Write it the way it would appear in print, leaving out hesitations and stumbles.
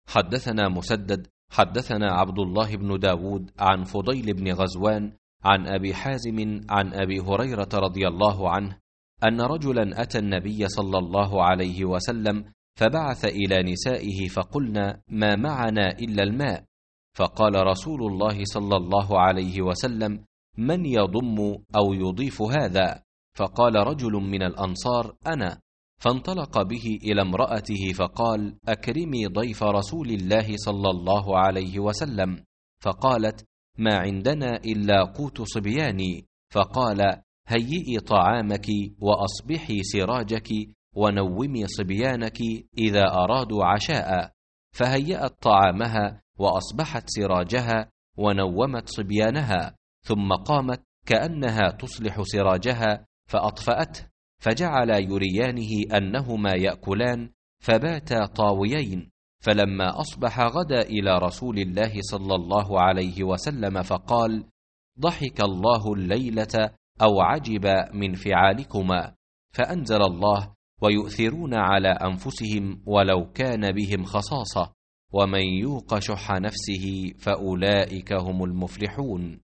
حدثنا مسدد حدثنا عبد الله بن داود عن فضيل بن غزوان عن أبي حازم عن أبي هريرة رضي الله عنه أن رجلا أتى النبي صلى الله عليه وسلم فبعث إلى نسائه فقلنا: ما معنا إلا الماء. فقال رسول الله صلى الله عليه وسلم: من يضم أو يضيف هذا؟ فقال رجل من الأنصار: أنا. فانطلق به إلى امرأته فقال: أكرمي ضيف رسول الله صلى الله عليه وسلم. فقالت: ما عندنا إلا قوت صبياني. فقال: هيئي طعامك وأصبحي سراجك ونومي صبيانك إذا أرادوا عشاء. فهيأت طعامها وأصبحت سراجها ونومت صبيانها، ثم قامت كأنها تصلح سراجها فأطفأته، فجعل يريانه أنهما يأكلان، فباتا طاويين. فلما أصبح غدا إلى رسول الله صلى الله عليه وسلم فقال: ضحك الله الليلة أو عجب من فعالكما. فأنزل الله: ويؤثرون على أنفسهم ولو كان بهم خصاصة ومن يوق شح نفسه فأولئك هم المفلحون.